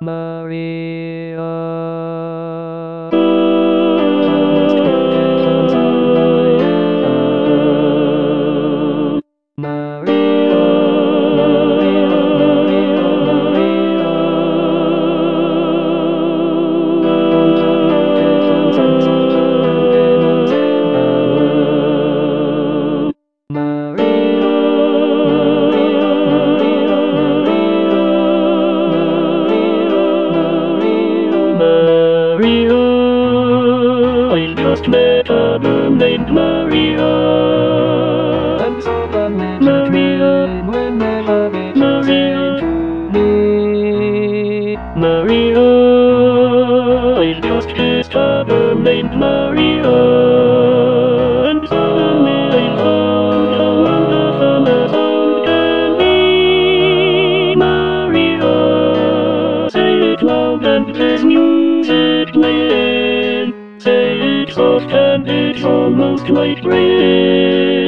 Maria. Maria, I just met a girl named Maria. And someone met Maria when they love it Maria to me. Maria, I just kissed a girl named Maria. And suddenly I found how wonderful a sound can be. Maria, say it loud and there's music playing. Say it soft and it's almost like rain.